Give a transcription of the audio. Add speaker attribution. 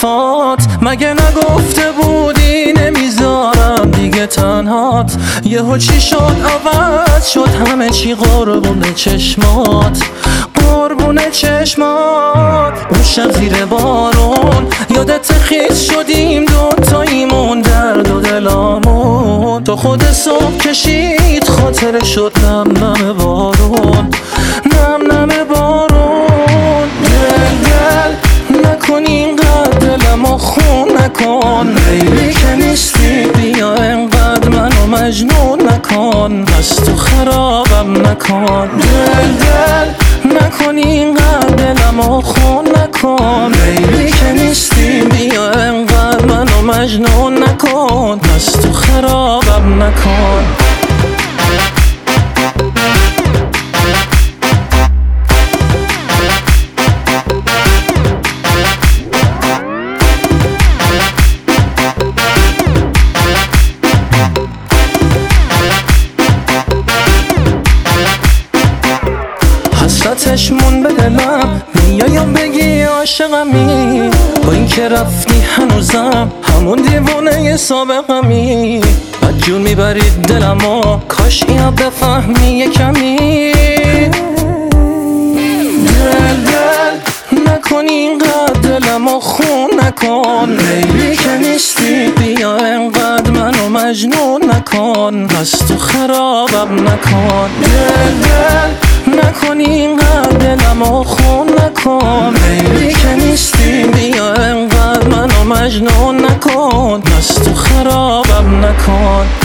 Speaker 1: حرفات؟ مگه نگفته بودی نمیذارم دیگه تنهات؟ یهو چی شد عوض شد همه چی؟ قربون چشمات، قربون چشمات. اون شب زیر بارون یادت خیس شدیم دوتاییمون، درد و دلامون تو خود صبح کشید خاطر شد نم نم بارون، نم نم بارون. دل نکن اینقدر دلمو خون نکن، لیلی که نیستی بیا اینقدر منو مجنون نکن، پس تو خرابم نکن. دل نکن اینقدر دلمو خون نکن، لیلی که نیستی بیا اینقدر منو مجنون نکن، پس تو خرابم نکن. حسرتش مون به دلم، میایم بگی عاشقمی، با این که رفتی هنوزم همون دیوونه سابقمی. بدجور میبرید دلمو، کاش اینو بفهمی یه کمی. دل نکن اینقدر دلمو خون نکن، لیلی که نیستی بیا اینقدر منو مجنون نکن، پس تو خرابم نکن. دل نکن اینقدر دلمو خون نکن، لیلی که نیستی بیا اینقدر منو مجنون نکن، پس تو خرابم نکن.